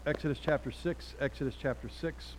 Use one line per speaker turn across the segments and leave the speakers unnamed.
Exodus chapter 6. Exodus chapter 6.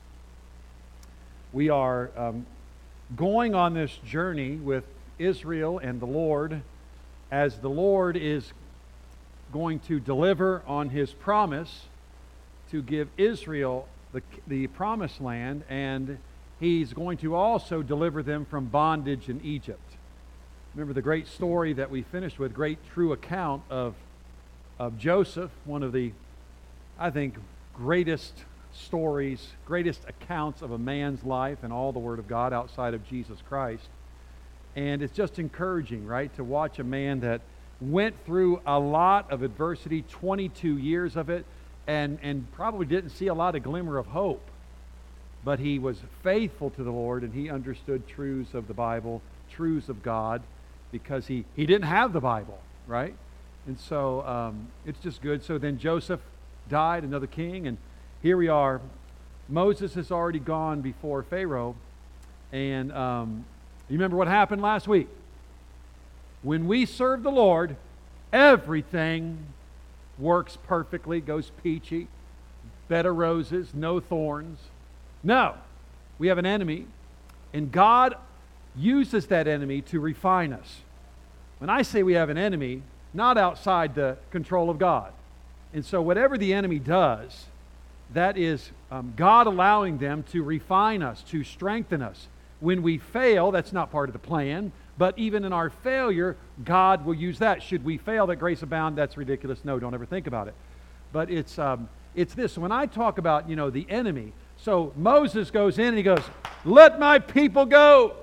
We are going on this journey with Israel and the Lord as the Lord is going to deliver on His promise to give Israel the promised land, and He's going to also deliver them from bondage in Egypt. Remember the great story that we finished with, great true account of Joseph, one of the, I think, greatest stories, greatest accounts of a man's life in all the Word of God outside of Jesus Christ. And it's just encouraging, right, to watch a man that went through a lot of adversity, 22 years of it, and probably didn't see a lot of glimmer of hope. But he was faithful to the Lord, and he understood truths of the Bible, truths of God, because he didn't have the Bible, right? And so it's just good. So then Joseph died, another king, and here we are. Moses has already gone before Pharaoh, and you remember what happened last week? When we serve the Lord, everything works perfectly, goes peachy, bed of roses, no thorns. No, we have an enemy, and God uses that enemy to refine us. When I say we have an enemy, not outside the control of God. And so whatever the enemy does, that is God allowing them to refine us, to strengthen us. When we fail, that's not part of the plan, but even in our failure, God will use that. Should we fail, that grace abound, that's ridiculous. No, don't ever think about it. But it's this. When I talk about, the enemy, so Moses goes in and he goes, "Let my people go."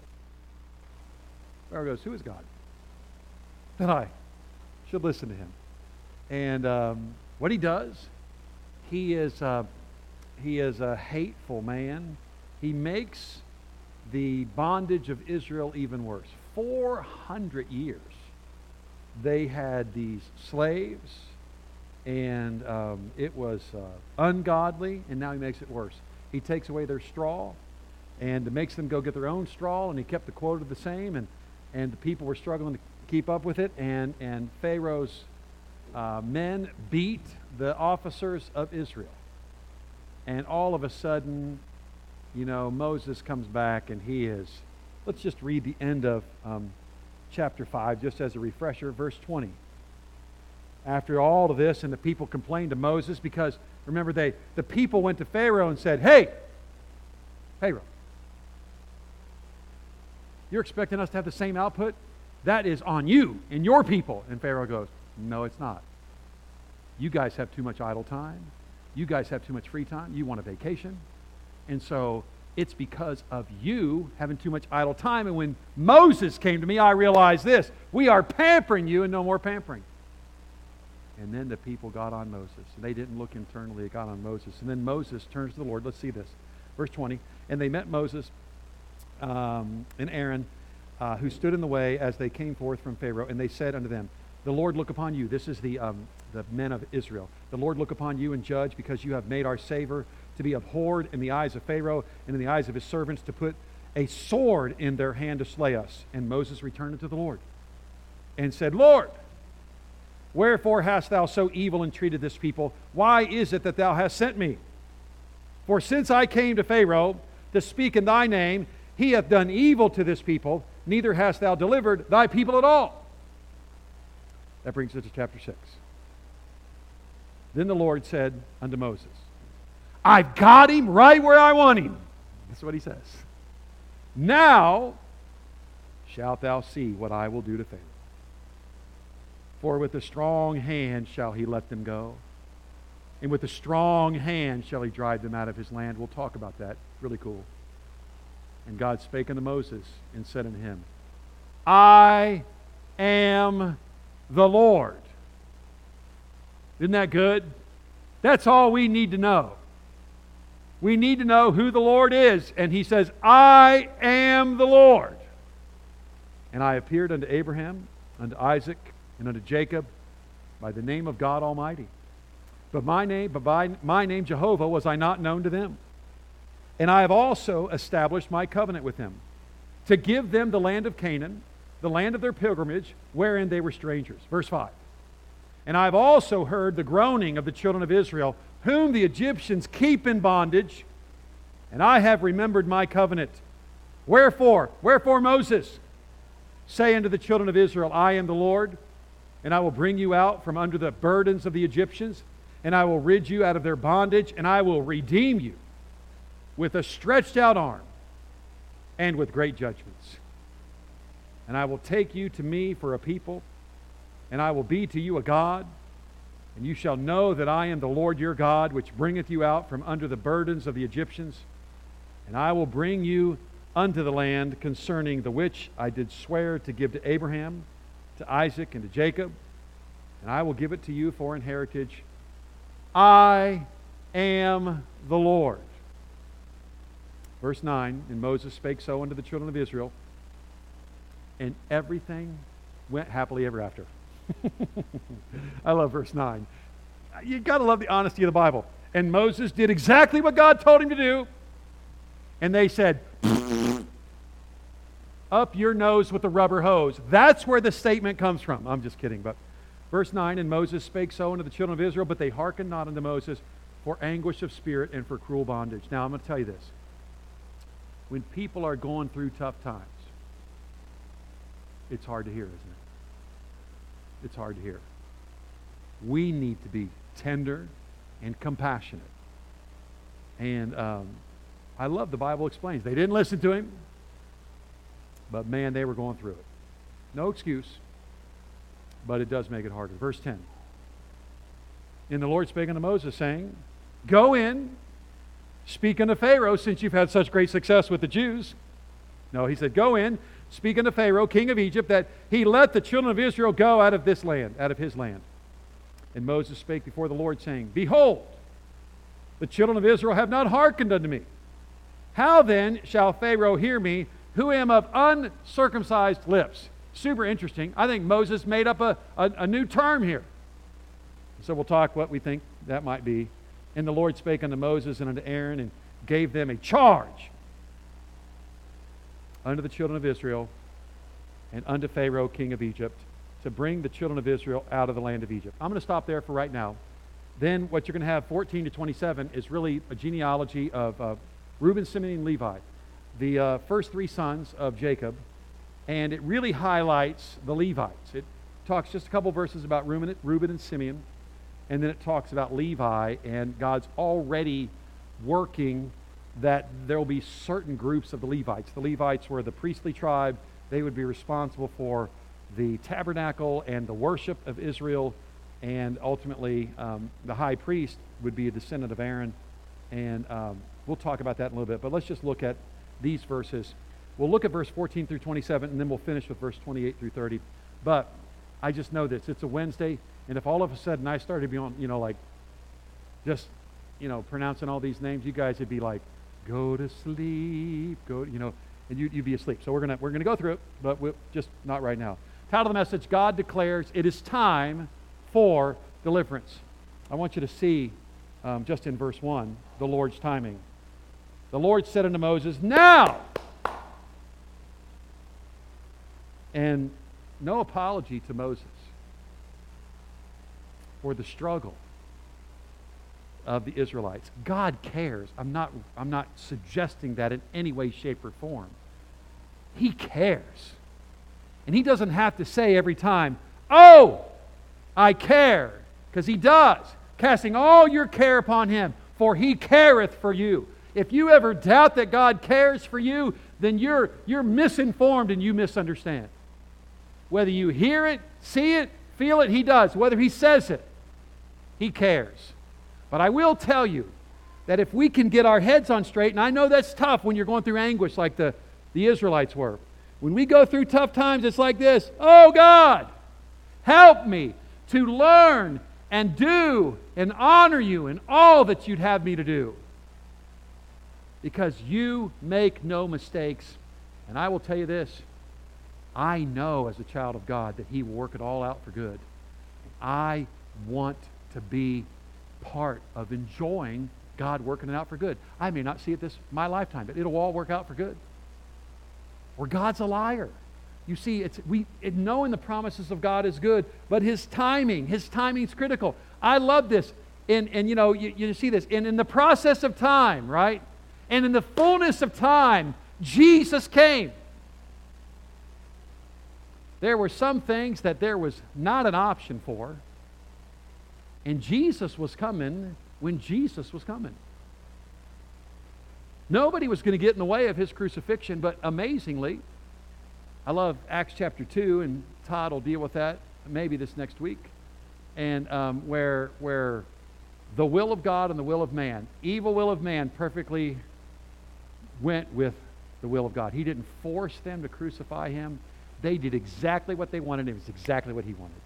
Pharaoh goes, "Who is God that I should listen to him?" And what he does, he is a hateful man. He makes the bondage of Israel even worse. 400 years they had these slaves, and it was ungodly, and now he makes it worse. He takes away their straw and makes them go get their own straw, and he kept the quota the same, and the people were struggling to keep up with it, and Pharaoh's men beat the officers of Israel. And all of a sudden, Moses comes back, and he is, let's just read the end of chapter 5, just as a refresher, verse 20. After all of this, and the people complained to Moses, because, remember, the people went to Pharaoh and said, "Hey, Pharaoh, you're expecting us to have the same output? That is on you and your people." And Pharaoh goes, "No, it's not. You guys have too much idle time. You guys have too much free time. You want a vacation. And so it's because of you having too much idle time. And when Moses came to me, I realized this. We are pampering you and no more pampering." And then the people got on Moses. They didn't look internally. They got on Moses. And then Moses turns to the Lord. Let's see this. Verse 20. "And they met Moses and Aaron, who stood in the way as they came forth from Pharaoh. And they said unto them, The Lord look upon you." This is the men of Israel. "The Lord look upon you and judge, because you have made our savor to be abhorred in the eyes of Pharaoh and in the eyes of his servants, to put a sword in their hand to slay us." And Moses returned unto the Lord and said, "Lord, wherefore hast thou so evil entreated this people? Why is it that thou hast sent me? For since I came to Pharaoh to speak in thy name, he hath done evil to this people, neither hast thou delivered thy people at all." That brings us to chapter 6. "Then the Lord said unto Moses, I've got him right where I want him." That's what he says. "Now shalt thou see what I will do to Pharaoh. For with a strong hand shall he let them go, and with a strong hand shall he drive them out of his land." We'll talk about that. Really cool. "And God spake unto Moses and said unto him, I am the Lord." Isn't that good? That's all we need to know. We need to know who the Lord is. And he says, "I am the Lord. And I appeared unto Abraham, unto Isaac, and unto Jacob by the name of God Almighty. But by my name Jehovah was I not known to them. And I have also established my covenant with them, to give them the land of Canaan, the land of their pilgrimage, wherein they were strangers." Verse 5. And I've also heard the groaning of the children of Israel, whom the Egyptians keep in bondage, and I have remembered my covenant. Wherefore, Moses, say unto the children of Israel, I am the Lord, and I will bring you out from under the burdens of the Egyptians, and I will rid you out of their bondage, and I will redeem you with a stretched out arm and with great judgments. And I will take you to me for a people, and I will be to you a God, and you shall know that I am the Lord your God, which bringeth you out from under the burdens of the Egyptians. And I will bring you unto the land concerning the which I did swear to give to Abraham, to Isaac, and to Jacob, and I will give it to you for an heritage. I am the Lord. Verse 9, and Moses spake so unto the children of Israel, and everything went happily ever after. I love verse 9. You've got to love the honesty of the Bible. And Moses did exactly what God told him to do. And they said, up your nose with the rubber hose. That's where the statement comes from. I'm just kidding. But verse 9, and Moses spake so unto the children of Israel, but they hearkened not unto Moses for anguish of spirit and for cruel bondage. Now I'm going to tell you this. When people are going through tough times, it's hard to hear, isn't it? It's hard to hear. We need to be tender and compassionate. And I love the Bible explains. They didn't listen to him, but man, they were going through it. No excuse, but it does make it harder. Verse 10. And the Lord spake unto Moses, saying, go in, speak unto Pharaoh, since you've had such great success with the Jews. No, he said, go in, speak unto Pharaoh, king of Egypt, that he let the children of Israel go out of this land, out of his land. And Moses spake before the Lord, saying, behold, the children of Israel have not hearkened unto me. How then shall Pharaoh hear me, who am of uncircumcised lips? Super interesting. I think Moses made up a new term here. So we'll talk what we think that might be. And the Lord spake unto Moses and unto Aaron, and gave them a charge unto the children of Israel and unto Pharaoh, king of Egypt, to bring the children of Israel out of the land of Egypt. I'm going to stop there for right now. Then what you're going to have, 14 to 27, is really a genealogy of Reuben, Simeon, and Levi, the first three sons of Jacob, and it really highlights the Levites. It talks just a couple verses about Reuben and Simeon, and then it talks about Levi, and God's already working that there will be certain groups of the Levites. The Levites were the priestly tribe. They would be responsible for the tabernacle and the worship of Israel, and ultimately the high priest would be a descendant of Aaron, and we'll talk about that in a little bit, but let's just look at these verses. We'll look at verse 14 through 27, and then we'll finish with verse 28 through 30. But I just know this. It's a Wednesday, and if all of a sudden I started to be on, pronouncing all these names, you guys would be like, go to sleep, and you'd be asleep. So we're gonna go through it, but we'll just not right now. Title of the message, God declares it is time for deliverance. I want you to see, just in verse 1, the Lord's timing. The Lord said unto Moses, now! And no apology to Moses for the struggle of the Israelites. God cares. I'm not suggesting that in any way, shape, or form. He cares. And he doesn't have to say every time, oh, I care, because he does. Casting all your care upon him, for he careth for you. If you ever doubt that God cares for you, then you're misinformed and you misunderstand. Whether you hear it, see it, feel it, he does. Whether he says it, he cares. But I will tell you that if we can get our heads on straight, and I know that's tough when you're going through anguish like the Israelites were. When we go through tough times, it's like this. Oh God, help me to learn and do and honor you in all that you'd have me to do. Because you make no mistakes. And I will tell you this. I know as a child of God that he will work it all out for good. I want to be part of enjoying God working it out for good. I may not see it my lifetime, but it'll all work out for good. Or God's a liar. You see, knowing the promises of God is good, but His timing is critical. I love this. And you see this. And in the process of time, right? And in the fullness of time, Jesus came. There were some things that there was not an option for. And Jesus was coming when Jesus was coming. Nobody was going to get in the way of His crucifixion, but amazingly, I love Acts chapter 2, and Todd will deal with that maybe this next week, and where the will of God and the will of man, evil will of man, perfectly went with the will of God. He didn't force them to crucify Him. They did exactly what they wanted. It was exactly what He wanted.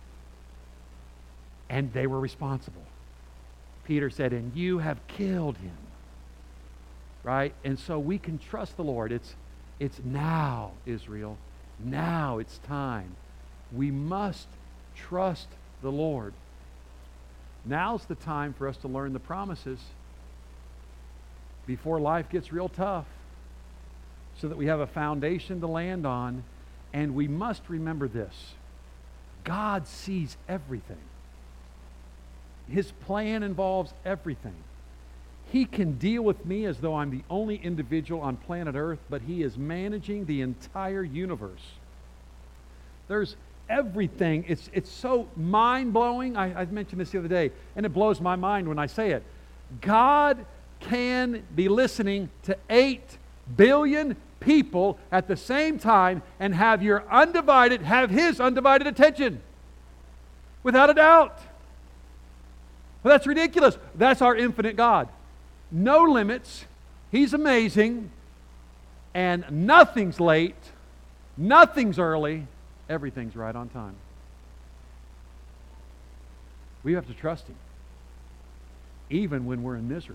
And they were responsible. Peter said, and you have killed Him. Right? And so we can trust the Lord. It's now, Israel. Now it's time. We must trust the Lord. Now's the time for us to learn the promises before life gets real tough, so that we have a foundation to land on. And we must remember this. God sees everything. His plan involves everything. He can deal with me as though I'm the only individual on planet Earth, but He is managing the entire universe. There's everything. It's so mind-blowing. I mentioned this the other day, and it blows my mind when I say it. God can be listening to 8 billion people at the same time and have His undivided attention. Without a doubt. Well, that's ridiculous. That's our infinite God. No limits. He's amazing. And nothing's late. Nothing's early. Everything's right on time. We have to trust Him. Even when we're in misery.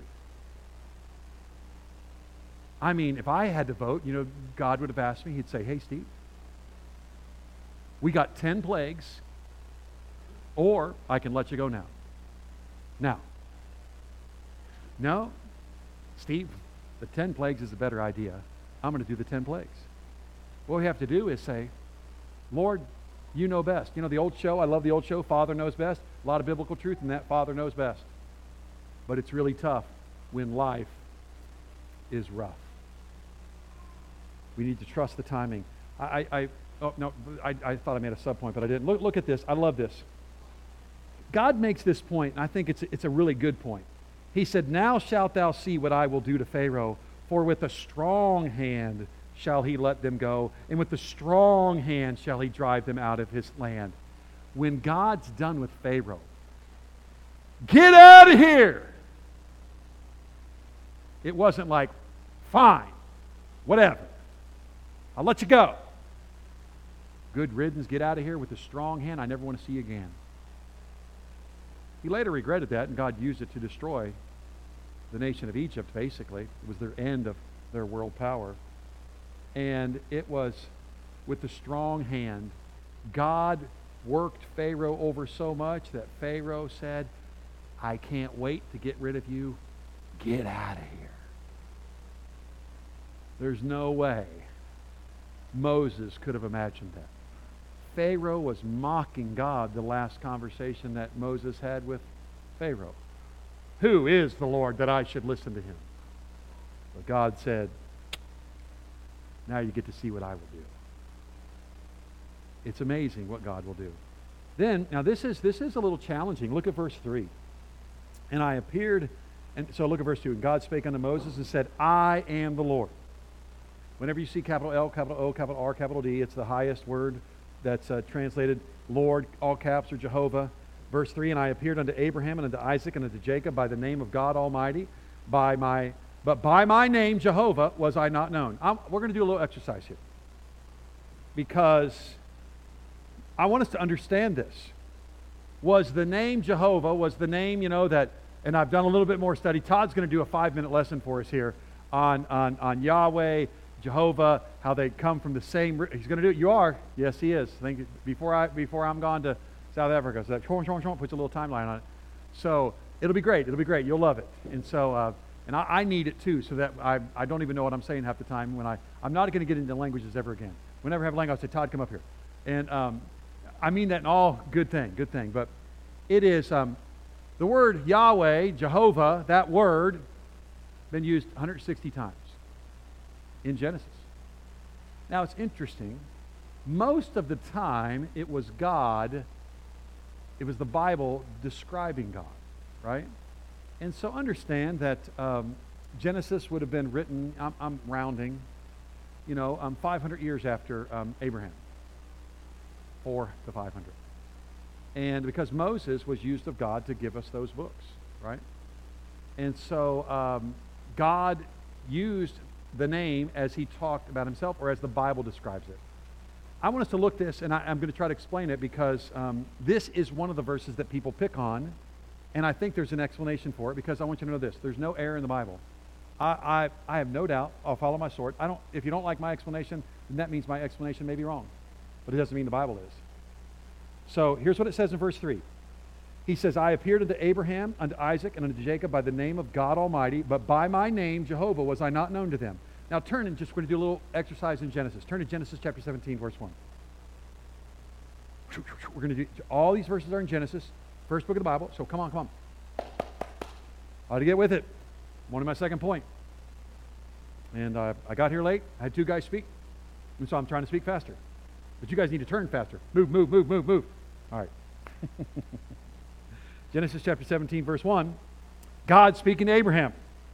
I mean, if I had to vote, God would have asked me, He'd say, hey, Steve, we got 10 plagues, or I can let you go now. Now. No, Steve, the 10 plagues is a better idea. I'm going to do the 10 plagues. What we have to do is say, Lord, You know best. The old show, I love the old show, Father Knows Best. A lot of biblical truth in that, Father knows best. But it's really tough when life is rough. We need to trust the timing. I thought I made a sub point, but I didn't. Look at this. I love this. God makes this point, and I think it's a really good point. He said, now shalt thou see what I will do to Pharaoh, for with a strong hand shall he let them go, and with a strong hand shall he drive them out of his land. When God's done with Pharaoh, get out of here! It wasn't like, fine, whatever, I'll let you go. Good riddance, get out of here with a strong hand. I never want to see you again. He later regretted that, and God used it to destroy the nation of Egypt, basically. It was their end of their world power. And it was with the strong hand. God worked Pharaoh over so much that Pharaoh said, I can't wait to get rid of you. Get out of here. There's no way Moses could have imagined that. Pharaoh was mocking God the last conversation that Moses had with Pharaoh. Who is the Lord that I should listen to Him? But God said, now you get to see what I will do. It's amazing what God will do. Now this is a little challenging. Look at verse 3. And I appeared, and so look at verse 2. And God spake unto Moses and said, I am the Lord. Whenever you see capital L, capital O, capital R, capital D, it's the highest word that's translated Lord, all caps, or Jehovah. Verse 3, and I appeared unto Abraham and unto Isaac and unto Jacob by the name of God Almighty, but by my name Jehovah was I not known. We're going to do a little exercise here, because I want us to understand this. Was the name Jehovah, was the name, that, and I've done a little bit more study. Todd's going to do a 5-minute lesson for us here on Yahweh, Jehovah, how they come from the same. He's going to do it. You are? Yes, he is. I think before I'm gone to South Africa, so that puts a little timeline on it. So it'll be great. It'll be great. You'll love it. And so, and I need it too, so that I don't even know what I'm saying half the time when I'm not going to get into languages ever again. Whenever I have a language, I say, Todd, come up here. And I mean that in all good thing. But it is the word Yahweh, Jehovah, that word, been used 160 times in Genesis. Now it's interesting. Most of the time it was God, it was the Bible describing God, right? And so understand that Genesis would have been written, I'm rounding, 500 years after Abraham. 400 to 500. And because Moses was used of God to give us those books, right? And so God used the name as he talked about himself, or as the Bible describes it. I want us to look this, and I'm going to try to explain it, because this is one of the verses that people pick on, and I think there's an explanation for it, because I want you to know this. There's no error in the Bible. I have no doubt. I'll follow my sword. If you don't like my explanation, then that means my explanation may be wrong. But it doesn't mean the Bible is. So here's what it says in verse 3. He says, I appeared unto Abraham, unto Isaac, and unto Jacob by the name of God Almighty, but by my name, Jehovah, was I not known to them. Now turn and we're going to do a little exercise in Genesis. Turn to Genesis chapter 17, verse 1. We're going to do, all these verses are in Genesis, first book of the Bible, so come on. How to get with it. I'm on to my second point. And I got here late. I had two guys speak, and so I'm trying to speak faster. But you guys need to turn faster. Move. All right. Genesis chapter 17, verse 1. God speaking to Abraham.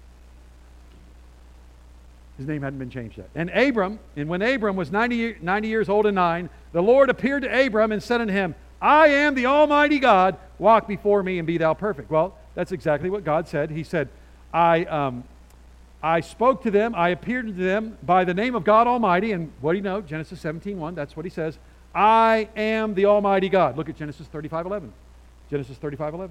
His name hadn't been changed yet. And when Abram was 90 years old and 9, the Lord appeared to Abram and said unto him, I am the Almighty God, walk before me and be thou perfect. Well, that's exactly what God said. He said, I spoke to them, I appeared to them by the name of God Almighty, and what do you know? Genesis 17:1, that's what he says. I am the Almighty God. Look at Genesis 35:11. Genesis 35:11.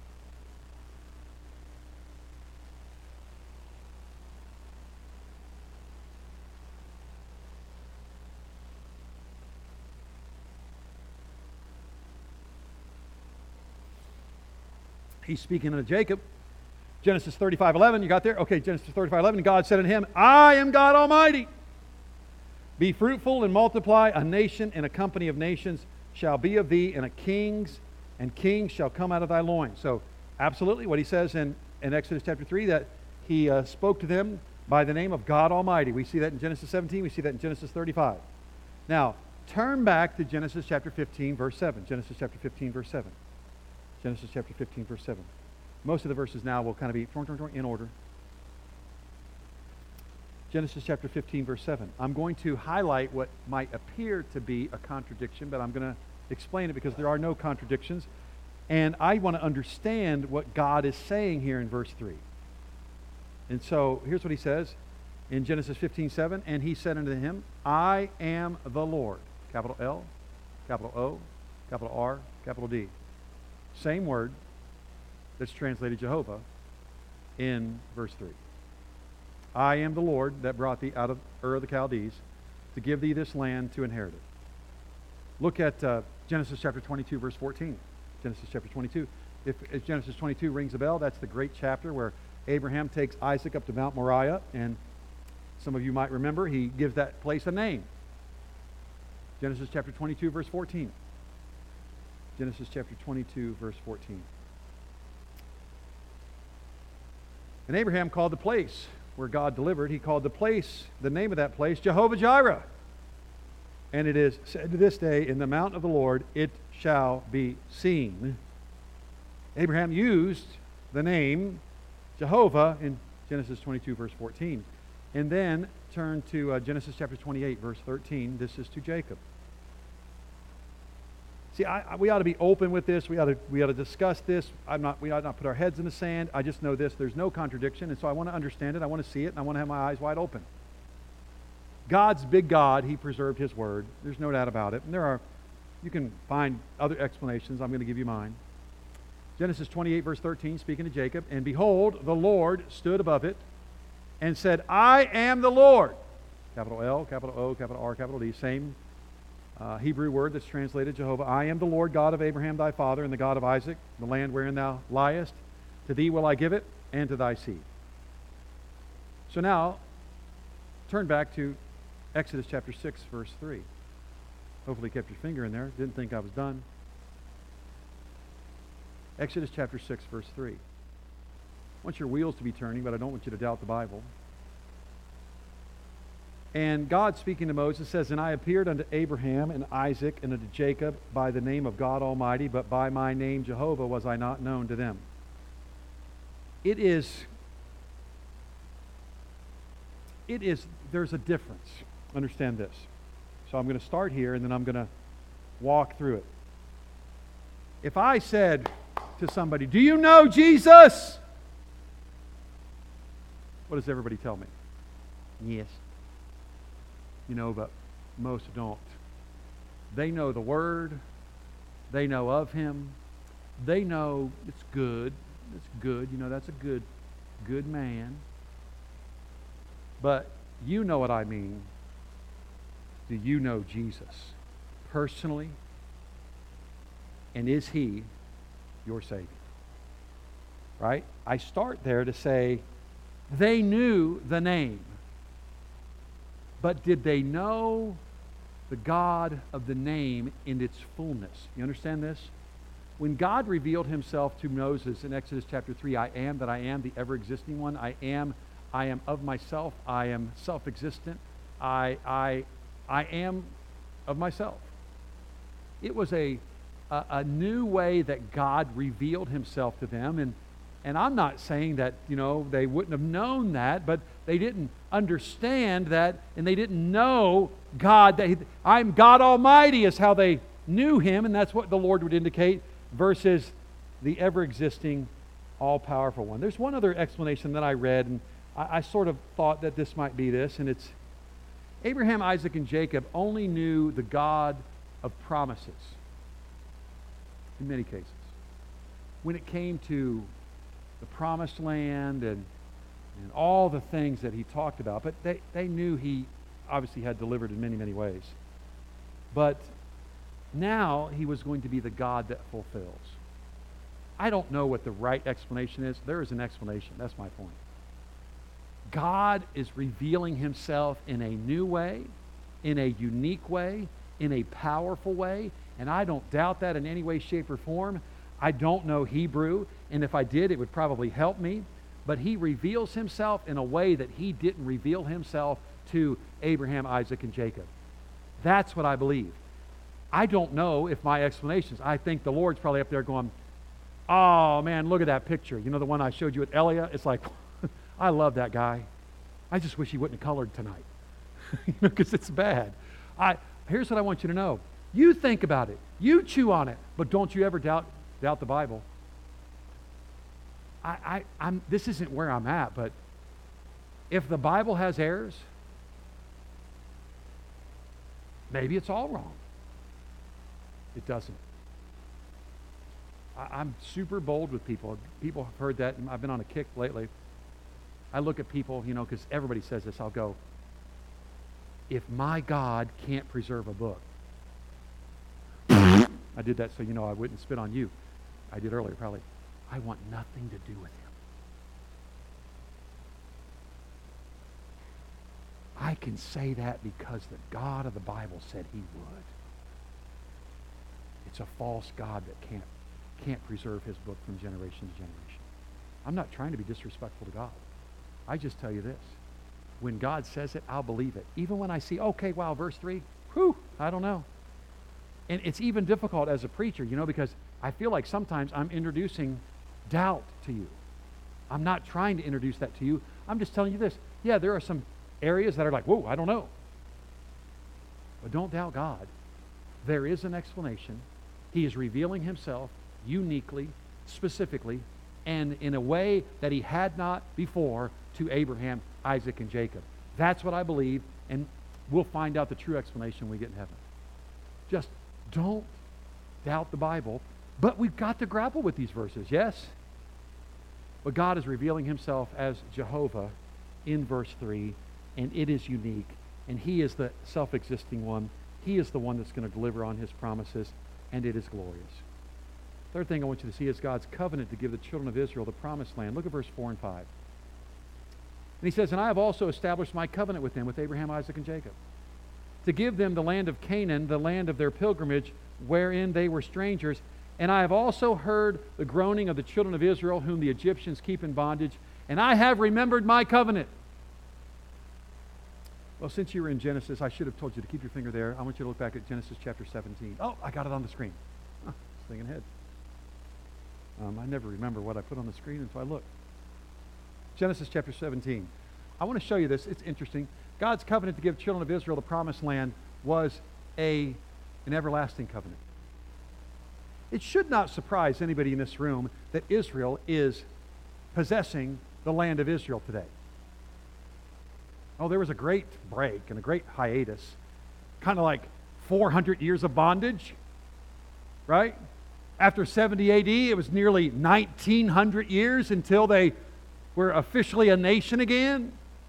He's speaking to Jacob. Genesis 35:11, you got there? Okay, Genesis 35:11, God said unto him, I am God Almighty. Be fruitful and multiply. A nation and a company of nations shall be of thee, and kings shall come out of thy loins. So, absolutely, what he says in Exodus chapter 3, that he spoke to them by the name of God Almighty. We see that in Genesis 17, we see that in Genesis 35. Now, turn back to Genesis chapter 15, verse 7. Genesis chapter 15, verse 7. Genesis chapter 15, verse 7. Most of the verses now will kind of be in order. Genesis chapter 15, verse 7. I'm going to highlight what might appear to be a contradiction, but I'm going to explain it because there are no contradictions. And I want to understand what God is saying here in verse 3. And so here's what he says in Genesis 15, 7. And he said unto him, I am the Lord. Capital L, capital O, capital R, capital D. Same word that's translated Jehovah in verse 3. I am the Lord that brought thee out of Ur of the Chaldees to give thee this land to inherit it. Look at Genesis chapter 22, verse 14. Genesis chapter 22. If Genesis 22 rings a bell, that's the great chapter where Abraham takes Isaac up to Mount Moriah, and some of you might remember he gives that place a name. Genesis chapter 22, verse 14. Genesis chapter 22, verse 14. And Abraham called the place where God delivered, he called the name of that place, Jehovah Jireh. And it is said to this day, in the mount of the Lord it shall be seen. Abraham used the name Jehovah in Genesis 22, verse 14. And then turn to Genesis chapter 28, verse 13. This is to Jacob. See, we ought to be open with this. We ought to discuss this. We ought not put our heads in the sand. I just know this. There's no contradiction, and so I want to understand it. I want to see it, and I want to have my eyes wide open. God's big God. He preserved His Word. There's no doubt about it. And you can find other explanations. I'm going to give you mine. Genesis 28, verse 13, speaking to Jacob, and behold, the Lord stood above it and said, I am the Lord. Capital L, capital O, capital R, capital D. Same Hebrew word that's translated Jehovah. I am the Lord God of Abraham thy father and the God of Isaac, the land wherein thou liest. To thee will I give it, and to thy seed. So now, turn back to Exodus chapter 6, verse 3. Hopefully you kept your finger in there. Didn't think I was done. Exodus chapter 6, verse 3. I want your wheels to be turning, but I don't want you to doubt the Bible. And God speaking to Moses says, "And I appeared unto Abraham and Isaac and unto Jacob by the name of God Almighty, but by my name Jehovah was I not known to them." There's a difference. Understand this. So I'm going to start here and then I'm going to walk through it. If I said to somebody, "Do you know Jesus?" What does everybody tell me? Yes. You know, but most don't. They know the Word. They know of Him. They know it's good. It's good. You know, that's a good man. But you know what I mean. Do you know Jesus personally? And is He your Savior? Right? I start there to say they knew the name. But did they know the God of the name in its fullness? You understand this? When God revealed Himself to Moses in Exodus chapter 3, I am that I am, the ever-existing one. I am of myself. I am self-existent. I am of myself. It was a new way that God revealed Himself to them. And I'm not saying that, they wouldn't have known that, but they didn't understand that, and they didn't know God. I'm God Almighty is how they knew Him, and that's what the Lord would indicate, versus the ever-existing, all-powerful one. There's one other explanation that I read, and I sort of thought that this might be this, and it's Abraham, Isaac, and Jacob only knew the God of promises in many cases. When it came to the promised land and all the things that He talked about, but they knew He obviously had delivered in many, many ways. But now He was going to be the God that fulfills. I don't know what the right explanation is. There is an explanation. That's my point. God is revealing Himself in a new way, in a unique way, in a powerful way, and I don't doubt that in any way, shape, or form. I don't know Hebrew, and if I did, it would probably help me, but He reveals Himself in a way that He didn't reveal Himself to Abraham, Isaac, and Jacob. That's what I believe. I don't know if my explanations, I think the Lord's probably up there going, "Oh man, look at that picture. You know the one I showed you at Elia? It's like, I love that guy. I just wish he wouldn't have colored tonight." Because it's bad. Here's what I want you to know. You think about it. You chew on it. But don't you ever doubt the Bible. This isn't where I'm at, but if the Bible has errors, maybe it's all wrong. It doesn't. I'm super bold with people. People have heard that, and I've been on a kick lately. I look at people, because everybody says this, I'll go, if my God can't preserve a book, I did that so I wouldn't spit on you. I did earlier, probably. I want nothing to do with Him. I can say that because the God of the Bible said He would. It's a false God that can't preserve His book from generation to generation. I'm not trying to be disrespectful to God. I just tell you this. When God says it, I'll believe it. Even when I see, okay, wow, verse 3, I don't know. And it's even difficult as a preacher, because I feel like sometimes I'm introducing doubt to you. I'm not trying to introduce that to you. I'm just telling you this. Yeah, there are some areas that are like, whoa, I don't know. But don't doubt God. There is an explanation. He is revealing Himself uniquely, specifically, and in a way that He had not before to Abraham, Isaac, and Jacob. That's what I believe, and we'll find out the true explanation when we get in heaven. Just don't doubt the Bible, but we've got to grapple with these verses, yes? But God is revealing Himself as Jehovah in verse 3, and it is unique, and He is the self-existing one. He is the one that's going to deliver on His promises, and it is glorious. Third thing I want you to see is God's covenant to give the children of Israel the promised land. Look at verse 4 and 5. And He says, "And I have also established my covenant with them," with Abraham, Isaac, and Jacob. to give them the land of Canaan, the land of their pilgrimage, wherein they were strangers. And I have also heard the groaning of the children of Israel, whom the Egyptians keep in bondage, and I have remembered my covenant. Well, since you were in Genesis, I should have told you to keep your finger there. I want you to look back at Genesis chapter 17. Oh, I got it on the screen. Oh, just thinking ahead. I never remember what I put on the screen until I look. Genesis chapter 17. I want to show you this. It's interesting. God's covenant to give children of Israel the promised land was an everlasting covenant. It should not surprise anybody in this room that Israel is possessing the land of Israel today. Oh, there was a great break and a great hiatus, kind of like 400 years of bondage, right? After 70 AD, it was nearly 1900 years until they were officially a nation again.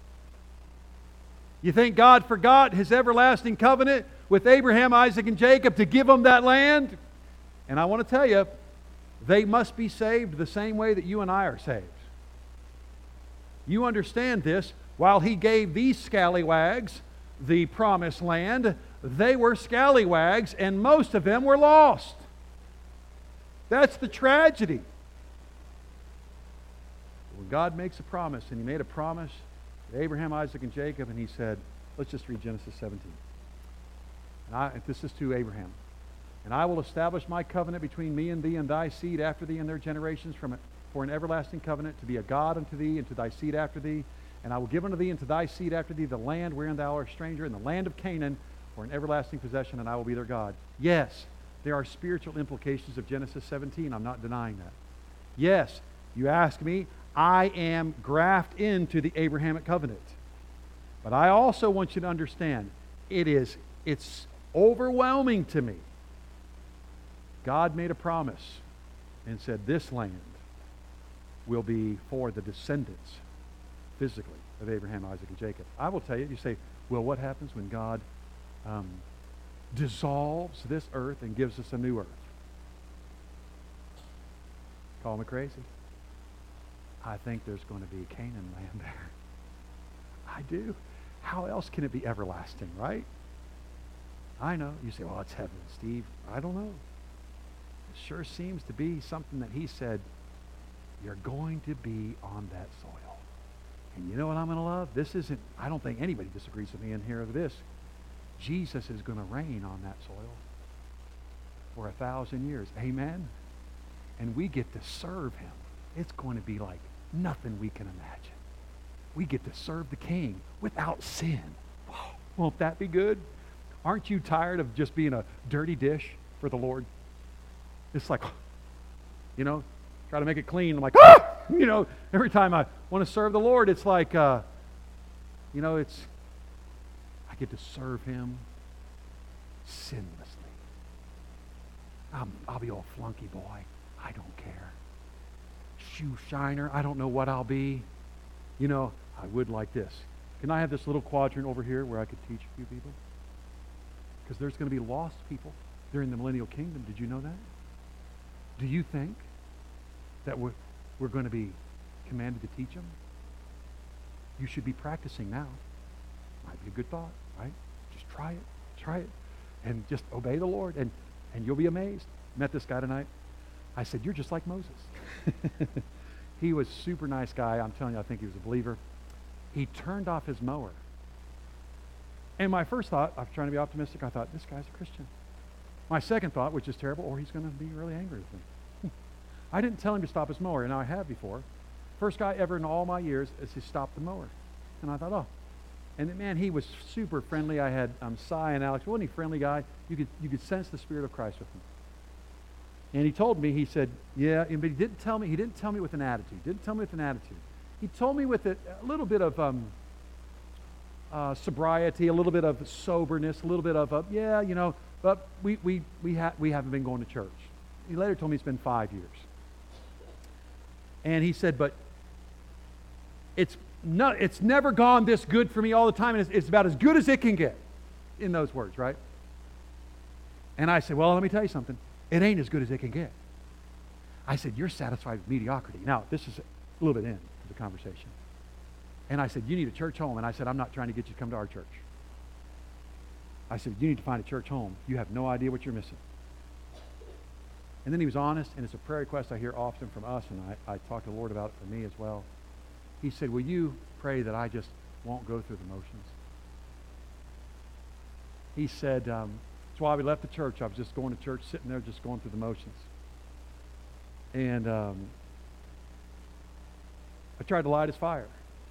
You think God forgot His everlasting covenant with Abraham, Isaac, and Jacob to give them that land? And I want to tell you, they must be saved the same way that you and I are saved. You understand this. While He gave these scallywags the promised land, they were scallywags, and most of them were lost. That's the tragedy. When God makes a promise, and He made a promise to Abraham, Isaac, and Jacob, and He said, let's just read Genesis 17. This is to Abraham. And I will establish my covenant between me and thee and thy seed after thee and their generations for an everlasting covenant, to be a God unto thee and to thy seed after thee. And I will give unto thee and to thy seed after thee the land wherein thou art a stranger, in the land of Canaan, for an everlasting possession, and I will be their God. Yes, there are spiritual implications of Genesis 17. I'm not denying that. Yes, you ask me, I am grafted into the Abrahamic covenant. But I also want you to understand, it's overwhelming to me. God made a promise and said this land will be for the descendants, physically, of Abraham, Isaac, and Jacob. I will tell you, you say, well, what happens when God dissolves this earth and gives us a new earth? Call me crazy. I think there's going to be Canaan land there. I do. How else can it be everlasting, right? I know. You say, well, it's heaven, Steve. I don't know. It sure seems to be something that He said, you're going to be on that soil. And you know what I'm going to love? I don't think anybody disagrees with me in here of this. Jesus is going to reign on that soil for 1,000 years. Amen? And we get to serve Him. It's going to be like nothing we can imagine. We get to serve the King without sin. Oh, won't that be good? Aren't you tired of just being a dirty dish for the Lord? It's like, try to make it clean. I'm like, every time I want to serve the Lord, it's like, I get to serve Him sinlessly. I'll be all flunky boy. I don't care. Shoe shiner. I don't know what I'll be. I would like this. Can I have this little quadrant over here where I could teach a few people? Because there's going to be lost people during the millennial kingdom. Did you know that? Do you think that we're going to be commanded to teach them? You should be practicing now. Might be a good thought, right? Just try it, and just obey the Lord, and you'll be amazed. Met this guy tonight. I said, you're just like Moses. He was a super nice guy. I'm telling you, I think he was a believer. He turned off his mower. And my first thought, I was trying to be optimistic, I thought, this guy's a Christian. My second thought, which is terrible, or he's going to be really angry with me. I didn't tell him to stop his mower, and I have before. First guy ever in all my years is he stopped the mower. And I thought, oh. And man, he was super friendly. I had Cy and Alex. Wasn't he a friendly guy? You could sense the Spirit of Christ with him. And he told me, he said, yeah, but he didn't tell me with an attitude. He told me with a little bit of sobriety, a little bit of soberness, a little bit of, but we haven't been going to church. He later told me it's been 5 years. And he said, but it's never gone this good for me all the time, and it's about as good as it can get, in those words, right? And I said, well, let me tell you something. It ain't as good as it can get. I said, you're satisfied with mediocrity. Now, this is a little bit into the conversation. And I said, you need a church home. And I said, I'm not trying to get you to come to our church. I said, you need to find a church home. You have no idea what you're missing. And then he was honest, and it's a prayer request I hear often from us, and I talk to the Lord about it for me as well. He said, will you pray that I just won't go through the motions? He said, that's why we left the church. I was just going to church, sitting there just going through the motions. And I tried to light his fire.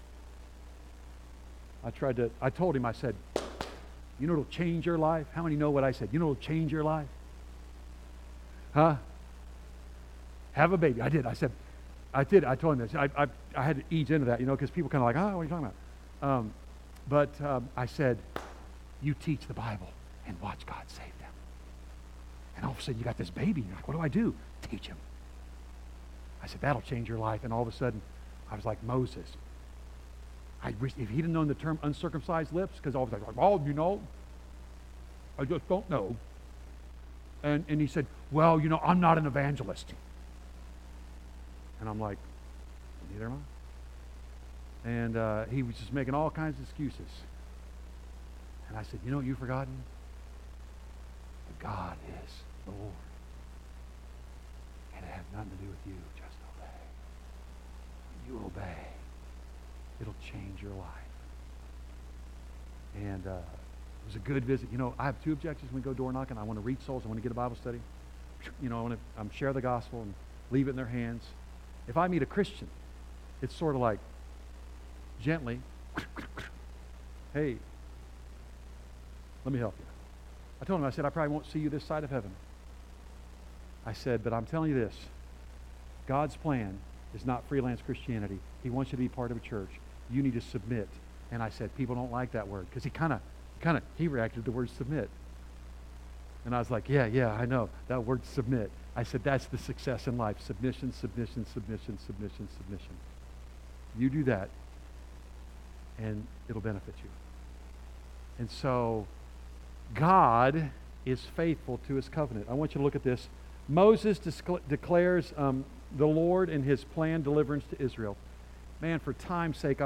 I told him, I said, you know it'll change your life? How many know what I said? You know it'll change your life? Huh? Have a baby. I did. I told him this. I had to ease into that, because people kind of like, what are you talking about? But I said, you teach the Bible and watch God save them. And all of a sudden you got this baby. You're like, what do I do? Teach him. I said, that'll change your life. And all of a sudden, I was like Moses. If he'd have known the term uncircumcised lips, because I was like, I just don't know. And he said, well, I'm not an evangelist. And I'm like, neither am I. And he was just making all kinds of excuses. And I said, you know what you've forgotten? That God is the Lord. And it has nothing to do with you. Just obey. When you obey, it'll change your life. And it was a good visit. I have two objectives when we go door knocking. I want to reach souls. I want to get a Bible study. I want to share the gospel and leave it in their hands. If I meet a Christian, it's sort of like gently, hey, let me help you. I told him, I said, I probably won't see you this side of heaven. I said, but I'm telling you this. God's plan is not freelance Christianity. He wants you to be part of a church. You need to submit. And I said, people don't like that word, because he reacted to the word submit. And I was like, yeah, I know. That word submit. I said, that's the success in life. Submission, submission, submission, submission, submission. You do that, and it'll benefit you. And so, God is faithful to his covenant. I want you to look at this. Moses declares the Lord and his planned deliverance to Israel. Man, for time's sake,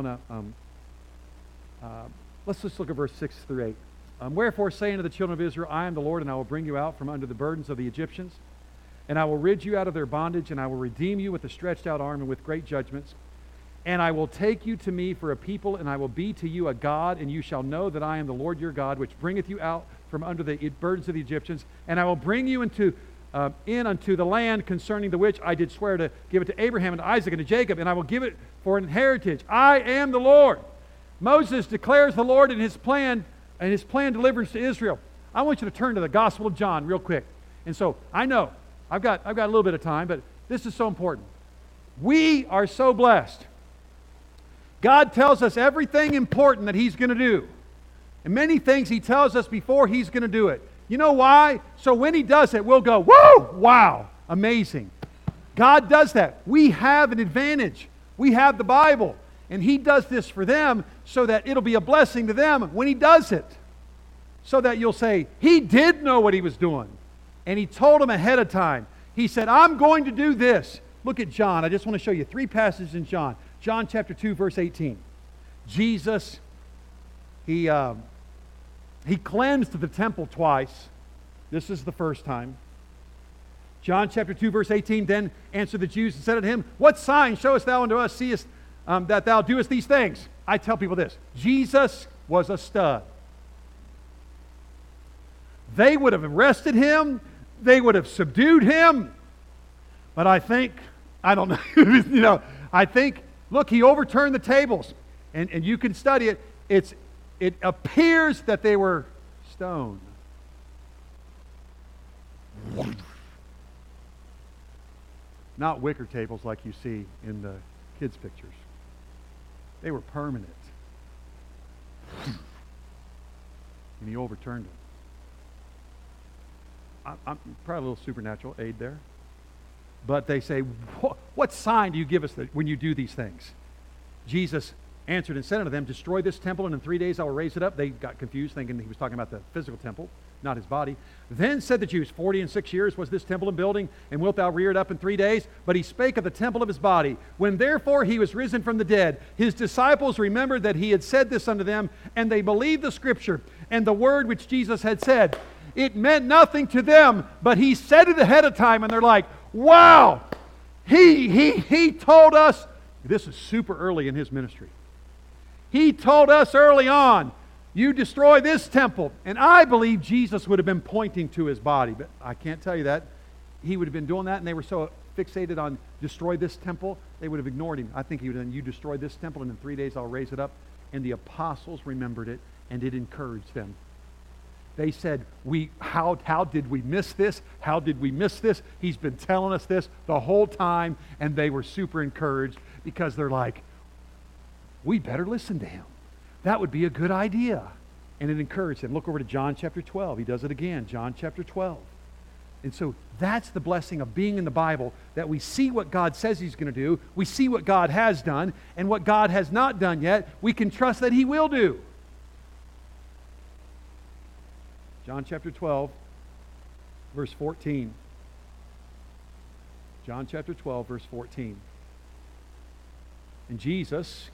let's just look at verse 6 through 8. Wherefore say unto the children of Israel, I am the Lord, and I will bring you out from under the burdens of the Egyptians, and I will rid you out of their bondage, and I will redeem you with a stretched out arm and with great judgments. And I will take you to me for a people, and I will be to you a God, and you shall know that I am the Lord your God, which bringeth you out from under the burdens of the Egyptians. And I will bring you in unto the land concerning the which I did swear to give it to Abraham and to Isaac and to Jacob, and I will give it for an heritage. I am the Lord. Moses declares the Lord and his plan deliverance to Israel. I want you to turn to the Gospel of John real quick. And so I know I've got a little bit of time, but this is so important. We are so blessed. God tells us everything important that he's going to do. And many things he tells us before he's going to do it. You know why? So when he does it, we'll go, woo! Wow! Amazing. God does that. We have an advantage. We have the Bible. And he does this for them so that it'll be a blessing to them when he does it. So that you'll say, he did know what he was doing. And he told them ahead of time. He said, I'm going to do this. Look at John. I just want to show you 3 passages in John. John chapter 2, verse 18. Jesus, he cleansed the temple twice. This is the first time. John chapter 2, verse 18. Then answered the Jews and said unto him, what sign showest thou unto us, seest that thou doest these things? I tell people this. Jesus was a stud. They would have arrested him. They would have subdued him. But I don't know, I think, look, he overturned the tables. And you can study it. It appears that they were stone. Not wicker tables like you see in the kids' pictures. They were permanent. And he overturned it. I'm probably a little supernatural aid there. But they say, what sign do you give us when you do these things? Jesus answered and said unto them, destroy this temple, and in 3 days I will raise it up. They got confused, thinking he was talking about the physical temple. not his body. Then said the Jews, 40 and 6 years was this temple in building, and wilt thou rear it up in 3 days? But he spake of the temple of his body. When therefore he was risen from the dead, his disciples remembered that he had said this unto them, and they believed the scripture and the word which Jesus had said. It meant nothing to them, but he said it ahead of time, and they're like, wow, he told us. This is super early in his ministry. He told us early on, you destroy this temple. And I believe Jesus would have been pointing to his body, but I can't tell you that. He would have been doing that, and they were so fixated on destroy this temple, they would have ignored him. I think he would have done, you destroy this temple, and in 3 days I'll raise it up. And the apostles remembered it, and it encouraged them. They said, how did we miss this? How did we miss this? He's been telling us this the whole time, and they were super encouraged because they're like, we better listen to him. That would be a good idea. And it encouraged them. Look over to John chapter 12. He does it again, John chapter 12. And so that's the blessing of being in the Bible, that we see what God says he's going to do, we see what God has done, and what God has not done yet, we can trust that he will do. John chapter 12, verse 14. John chapter 12, verse 14. And Jesus,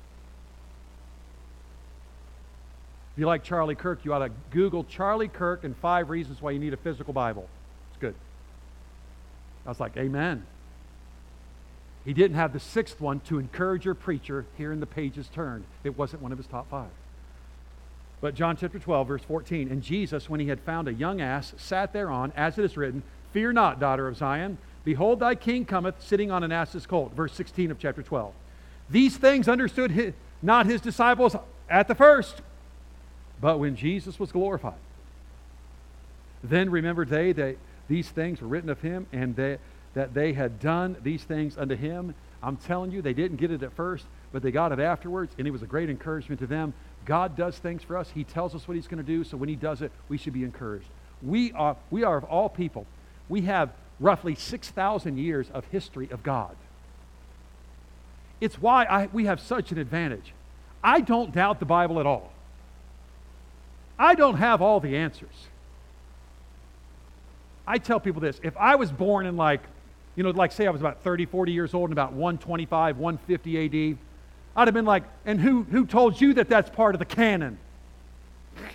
if you like Charlie Kirk, you ought to Google Charlie Kirk and 5 reasons why you need a physical Bible. It's good. I was like, amen. He didn't have the 6th one to encourage your preacher hearing the pages turned. It wasn't one of his top 5. But John chapter 12, verse 14, and Jesus, when he had found a young ass, sat thereon, as it is written, fear not, daughter of Zion. Behold, thy king cometh, sitting on an ass's colt. Verse 16 of chapter 12. These things understood not his disciples at the first, but when Jesus was glorified. Then remembered they that these things were written of him, and that they had done these things unto him. I'm telling you, they didn't get it at first, but they got it afterwards, and it was a great encouragement to them. God does things for us. He tells us what he's going to do, so when he does it, we should be encouraged. We are of all people, we have roughly 6,000 years of history of God. It's why we have such an advantage. I don't doubt the Bible at all. I don't have all the answers. I tell people this, if I was born in like say I was about 30, 40 years old in about 125, 150 AD, I'd have been like, and who told you that that's part of the canon? I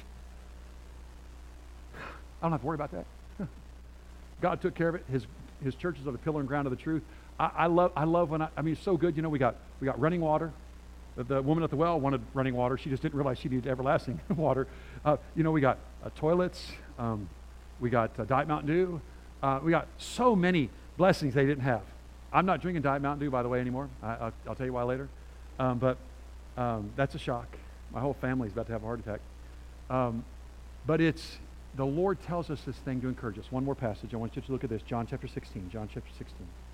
don't have to worry about that. God took care of it. His churches are the pillar and ground of the truth. I love when it's so good. We got running water. The woman at the well wanted running water. She just didn't realize she needed everlasting water. We got toilets. We got Diet Mountain Dew. We got so many blessings they didn't have. I'm not drinking Diet Mountain Dew, by the way, anymore. I'll tell you why later. But that's a shock. My whole family's about to have a heart attack. But the Lord tells us this thing to encourage us. One more passage. I want you to look at this. John chapter 16. John chapter 16.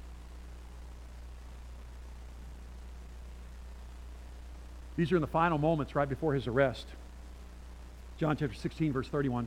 These are in the final moments right before his arrest. John chapter 16, verse 31.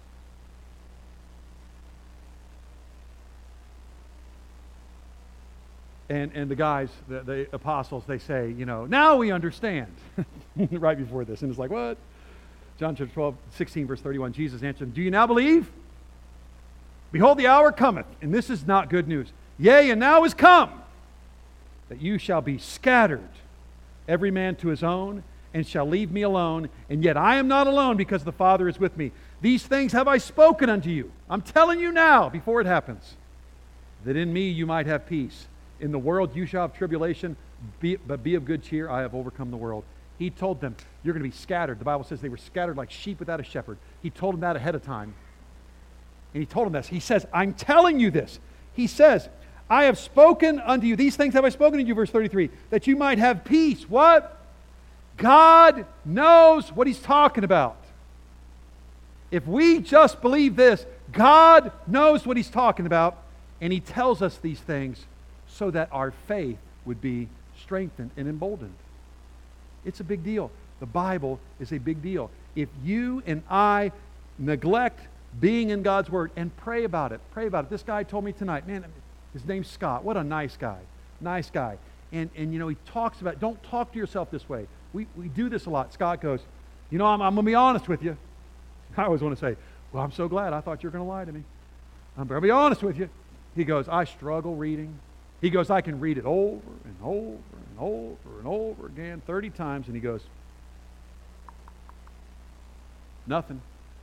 And the guys, the apostles, they say, now we understand. Right before this. And it's like, what? John chapter 16, verse 31. Jesus answered them, do you now believe? Behold, the hour cometh, and this is not good news. Yea, and now is come, that you shall be scattered, every man to his own, and shall leave me alone. And yet I am not alone, because the Father is with me. These things have I spoken unto you. I'm telling you now, before it happens, that in me you might have peace. In the world you shall have tribulation, but be of good cheer. I have overcome the world. He told them, you're going to be scattered. The Bible says they were scattered like sheep without a shepherd. He told them that ahead of time. And he told them this. He says, I'm telling you this. He says, I have spoken unto you. These things have I spoken unto you, verse 33, that you might have peace. What? God knows what he's talking about. If we just believe this, God knows what he's talking about, and he tells us these things so that our faith would be strengthened and emboldened. It's a big deal. The Bible is a big deal. If you and I neglect being in God's Word and pray about it. This guy told me tonight, man, his name's Scott. What a nice guy. Nice guy. And he talks about, don't talk to yourself this way. We do this a lot. Scott goes, I'm going to be honest with you. I always want to say, Well, I'm so glad. I thought you were going to lie to me. But I'll be honest with you. He goes, I struggle reading. He goes, I can read it over and over and over and over again 30 times. And he goes, nothing.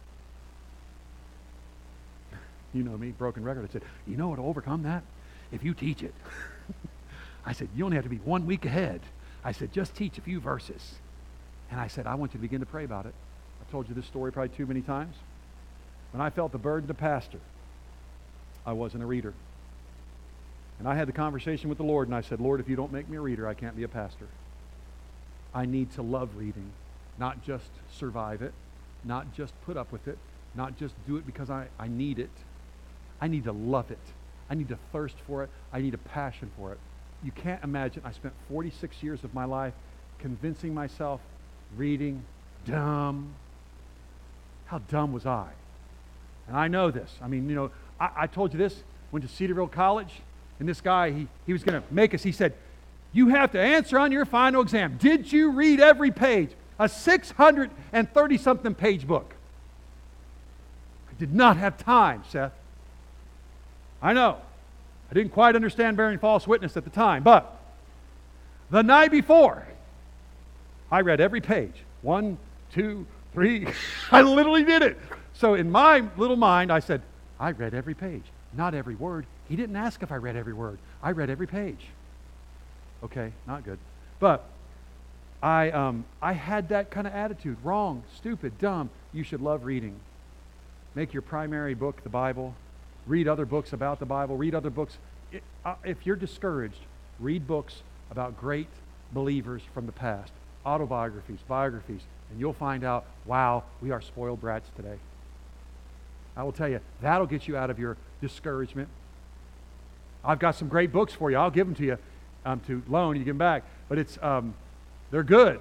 You know me, broken record. I said, you know what will overcome that? If you teach it. I said, you only have to be 1 week ahead. I said, just teach a few verses. And I said, I want you to begin to pray about it. I've told you this story probably too many times. When I felt the burden to pastor, I wasn't a reader. And I had the conversation with the Lord, and I said, Lord, if you don't make me a reader, I can't be a pastor. I need to love reading, not just survive it, not just put up with it, not just do it because I need it. I need to love it. I need to thirst for it. I need a passion for it. You can't imagine, I spent 46 years of my life convincing myself, reading, dumb. How dumb was I? And I know this. I mean, you know, I told you this, went to Cedarville College, and this guy, he was going to make us, he said, you have to answer on your final exam. Did you read every page? A 630-something page book. I did not have time, Seth. I know. I didn't quite understand bearing false witness at the time, but the night before, I read every page. 1, 2, 3. I literally did it. So in my little mind, I said, I read every page, not every word. He didn't ask if I read every word. I read every page. Okay, not good. But I had that kind of attitude. Wrong, stupid, dumb. You should love reading. Make your primary book the Bible. Read other books about the Bible. Read other books. If you're discouraged, read books about great believers from the past. Autobiographies, biographies. And you'll find out, wow, we are spoiled brats today. I will tell you, that'll get you out of your discouragement. I've got some great books for you. I'll give them to you to loan. You give them back. But it's they're good.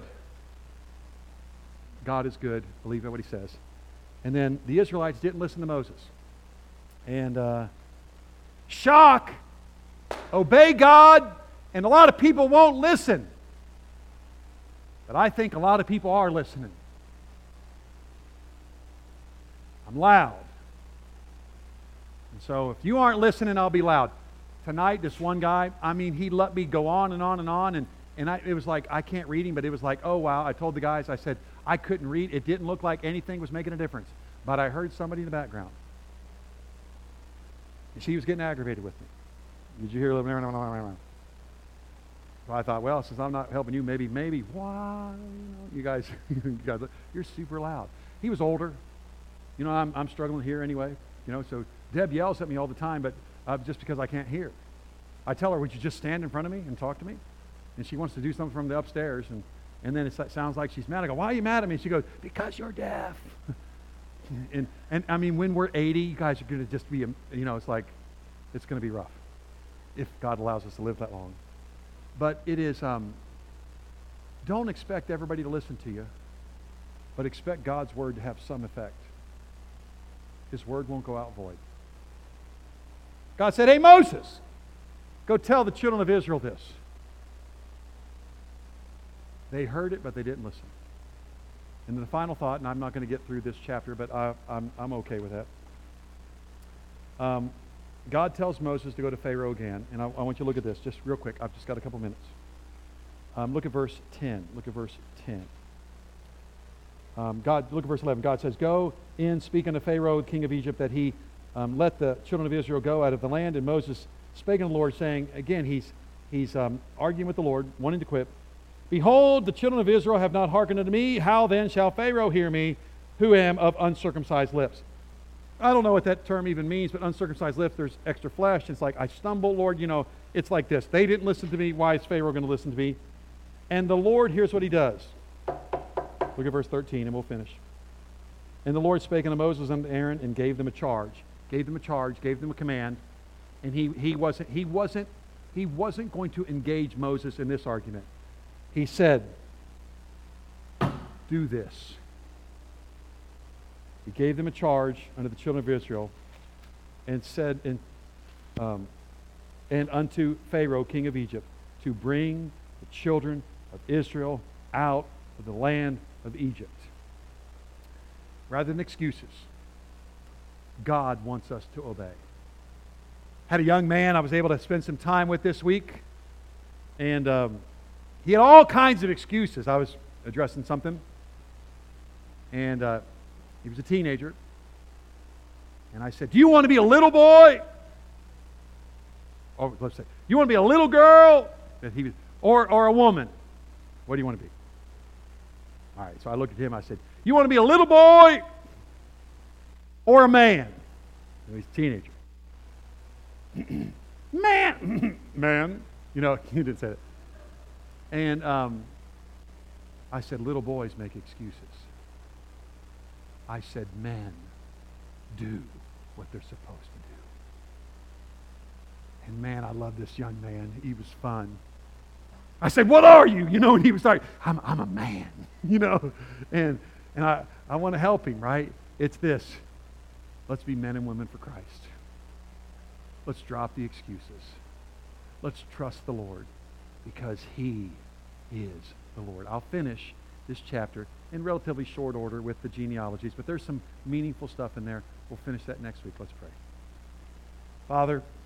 God is good. Believe in what he says. And then the Israelites didn't listen to Moses. And shock, obey God, and a lot of people won't listen. But I think a lot of people are listening. I'm loud. And so if you aren't listening, I'll be loud. Tonight, this one guy, I mean, he let me go on and on and on, and it was like, I can't read him, but it was like, oh, wow. I told the guys, I said, I couldn't read. It didn't look like anything was making a difference. But I heard somebody in the background. And she was getting aggravated with me. Did you hear a little? So I thought, well, since I'm not helping you, maybe, why? You guys, you're super loud. He was older. You know, I'm struggling here anyway. You know, so Deb yells at me all the time, but just because I can't hear. I tell her, would you just stand in front of me and talk to me? And she wants to do something from the upstairs, and then it sounds like she's mad. I go, why are you mad at me? She goes, because you're deaf. and I mean, when we're 80, you guys are going to just be, you know, it's like, it's going to be rough if God allows us to live that long. But it is, don't expect everybody to listen to you, but expect God's word to have some effect. His word won't go out void. God said, hey, Moses, go tell the children of Israel this. They heard it, but they didn't listen. And then the final thought, and I'm not going to get through this chapter, but I'm okay with that. God tells Moses to go to Pharaoh again, and I want you to look at this just real quick. I've just got a couple minutes. Look at verse 10. Look at verse 10. Look at verse 11. God says, go in, speak unto Pharaoh, king of Egypt, that he let the children of Israel go out of the land. And Moses spake unto the Lord, saying, again, he's arguing with the Lord, wanting to quit. Behold, the children of Israel have not hearkened unto me. How then shall Pharaoh hear me, who am of uncircumcised lips? I don't know what that term even means, but uncircumcised lips, there's extra flesh. It's like, I stumble, Lord, you know, it's like this. They didn't listen to me. Why is Pharaoh going to listen to me? And the Lord, here's what he does. Look at verse 13 and we'll finish. And the Lord spake unto Moses and Aaron and gave them a charge. Gave them a command. And he wasn't going to engage Moses in this argument. He said, do this. He gave them a charge unto the children of Israel and said, and unto Pharaoh, king of Egypt, to bring the children of Israel out of the land of Egypt. Rather than excuses, God wants us to obey. Had a young man I was able to spend some time with this week, and he had all kinds of excuses. I was addressing something, and he was a teenager, and I said, "Do you want to be a little boy?" Or let's say, "You want to be a little girl?" And he was, or a woman. What do you want to be? All right, so I looked at him. I said, "You want to be a little boy or a man?" And he's a teenager. Man, you know, he didn't say that. And I said, little boys make excuses. I said, men do what they're supposed to do. And man, I love this young man. He was fun. I said, what are you? You know, and he was like, I'm a man, you know. And I want to help him, right? It's this. Let's be men and women for Christ. Let's drop the excuses. Let's trust the Lord because He is the Lord. I'll finish this chapter in relatively short order with the genealogies, but there's some meaningful stuff in there. We'll finish that next week. Let's pray. Father,